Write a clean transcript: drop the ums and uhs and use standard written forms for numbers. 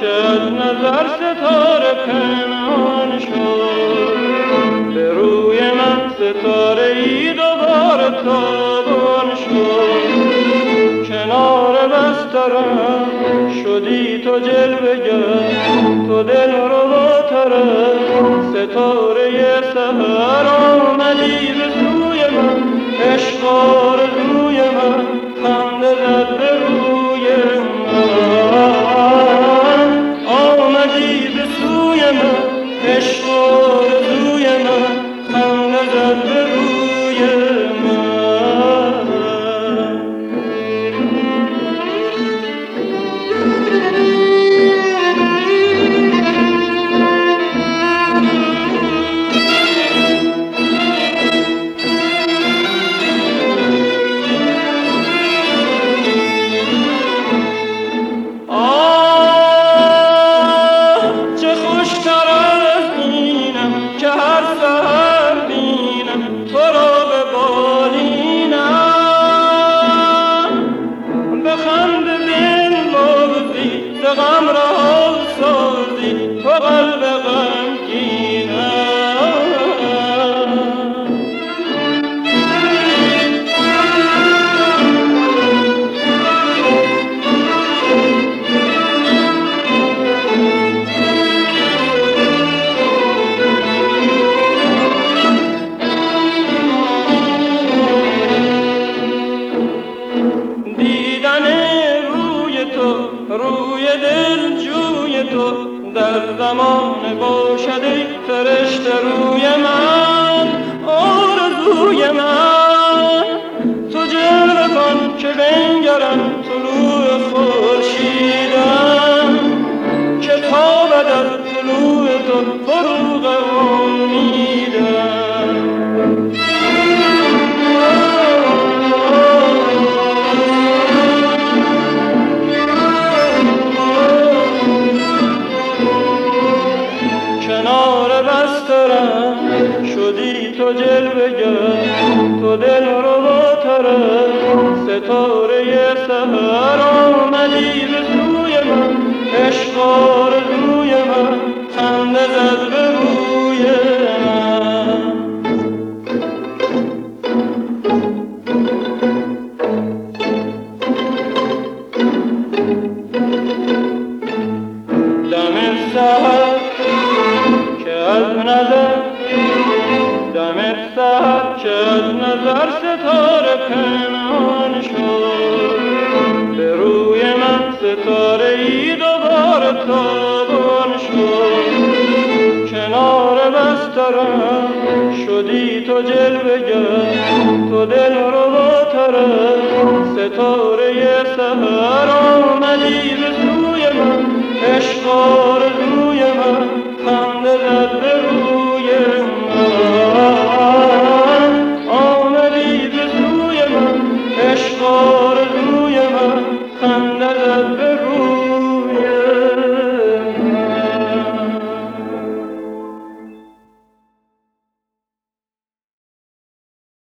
که از نظر ستاره پنهان شد، به روی من ستاره ای دوباره تابان شد. کنار بسترم شدی تو جلوه‌گر، تو دل رباتره، ستاره سحر آمدی به سوی من، عشق آرزوی من خنده زد به روی من. آمدی به سوی من، عشق آرزوی من خنده زد به روی من. غم را سازی تو قلب غمگینم. دیدن روی تو، روی دل جوی تو در زمان باشد ای فرشته روی من، آرزوی من. تو جلوه کن که بنگرم طلوع خورشیدم، که تابد از طلوع تو فروغ امیدم. کنار بسترم شدی تو جلوه‌گر، تو دل رباتره، ستاره سحر آمدی به سوی من، عشق آرزوی من خنده زد به روی من. دم سحر که از نظر، دم سحر که از نظر ستاره پنهان شد، به روی من ستاره ای دوباره تابان شد. کنار بسترم شدی تو جلوه‌گر، تو دل رباتره، ستاره سحر آمدی به سوی من، عشق